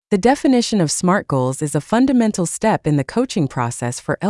The definition of SMART goals is a fundamental step in the coaching process for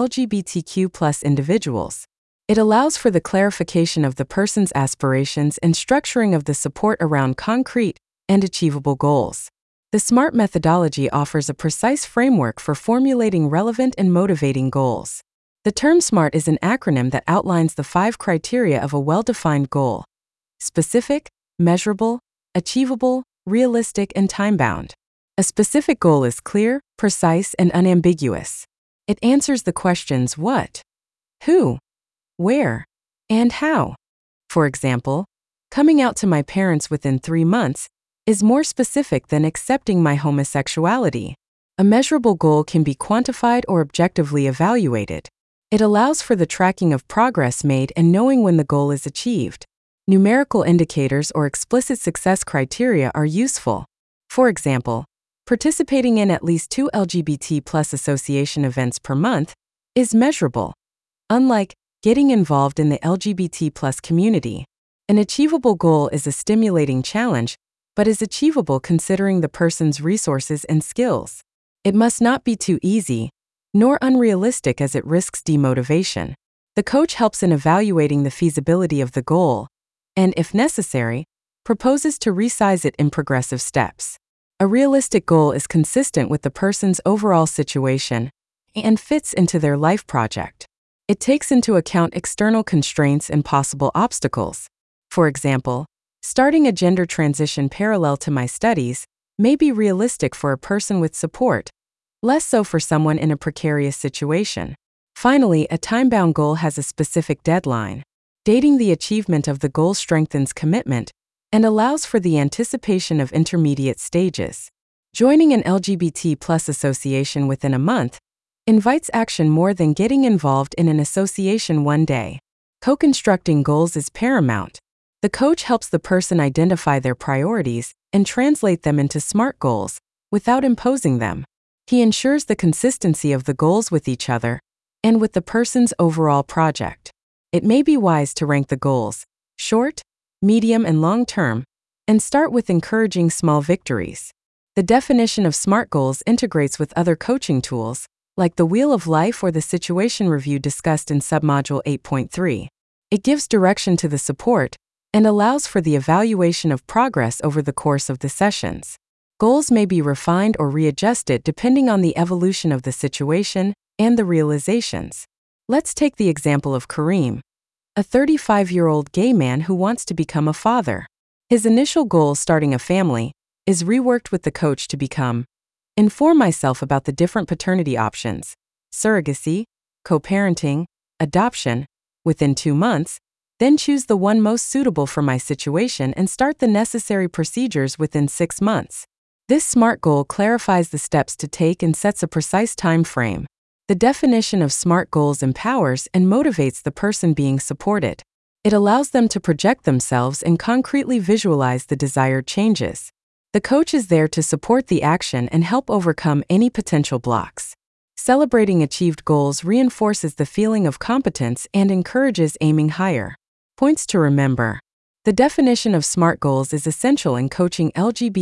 LGBTQ+ individuals. It allows for the clarification of the person's aspirations and structuring of the support around concrete and achievable goals. The SMART methodology offers a precise framework for formulating relevant and motivating goals. The term SMART is an acronym that outlines the 5 criteria of a well-defined goal: specific, measurable, achievable, realistic, and time-bound. A specific goal is clear, precise, and unambiguous. It answers the questions what, who, where, and how. For example, coming out to my parents within 3 months is more specific than accepting my homosexuality. A measurable goal can be quantified or objectively evaluated. It allows for the tracking of progress made and knowing when the goal is achieved. Numerical indicators or explicit success criteria are useful. For example, participating in at least 2 LGBT+ association events per month is measurable, unlike getting involved in the LGBT+ community. An achievable goal is a stimulating challenge, but is achievable considering the person's resources and skills. It must not be too easy, nor unrealistic as it risks demotivation. The coach helps in evaluating the feasibility of the goal, and if necessary, proposes to resize it in progressive steps. A realistic goal is consistent with the person's overall situation and fits into their life project. It takes into account external constraints and possible obstacles. For example, starting a gender transition parallel to my studies may be realistic for a person with support, less so for someone in a precarious situation. Finally, a time-bound goal has a specific deadline. Dating the achievement of the goal strengthens commitment and allows for the anticipation of intermediate stages. Joining an LGBT+ association within a month invites action more than getting involved in an association one day. Co-constructing goals is paramount. The coach helps the person identify their priorities and translate them into SMART goals without imposing them. He ensures the consistency of the goals with each other and with the person's overall project. It may be wise to rank the goals, short, medium, and long-term, and start with encouraging small victories. The definition of SMART goals integrates with other coaching tools, like the Wheel of Life or the Situation Review discussed in Submodule 8.3. It gives direction to the support and allows for the evaluation of progress over the course of the sessions. Goals may be refined or readjusted depending on the evolution of the situation and the realizations. Let's take the example of Kareem, a 35-year-old gay man who wants to become a father. His initial goal, starting a family, is reworked with the coach to become: inform myself about the different paternity options, surrogacy, co-parenting, adoption, within 2 months, then choose the one most suitable for my situation and start the necessary procedures within 6 months. This SMART goal clarifies the steps to take and sets a precise time frame. The definition of SMART goals empowers and motivates the person being supported. It allows them to project themselves and concretely visualize the desired changes. The coach is there to support the action and help overcome any potential blocks. Celebrating achieved goals reinforces the feeling of competence and encourages aiming higher. Points to remember. The definition of SMART goals is essential in coaching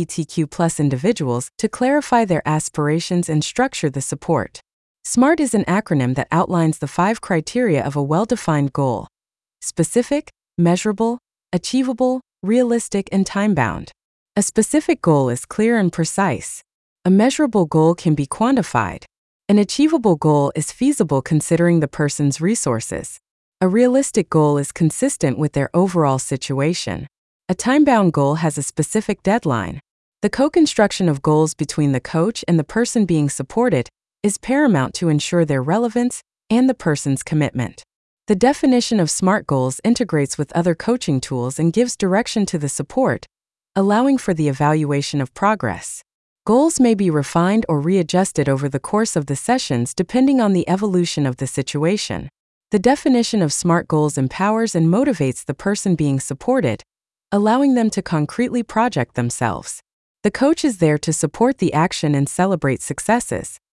LGBTQ+ individuals to clarify their aspirations and structure the support. SMART is an acronym that outlines the 5 criteria of a well-defined goal: specific, measurable, achievable, realistic, and time-bound. A specific goal is clear and precise. A measurable goal can be quantified. An achievable goal is feasible considering the person's resources. A realistic goal is consistent with their overall situation. A time-bound goal has a specific deadline. The co-construction of goals between the coach and the person being supported is paramount to ensure their relevance and the person's commitment. The definition of SMART goals integrates with other coaching tools and gives direction to the support, allowing for the evaluation of progress. Goals may be refined or readjusted over the course of the sessions depending on the evolution of the situation. The definition of SMART goals empowers and motivates the person being supported, allowing them to concretely project themselves. The coach is there to support the action and celebrate successes.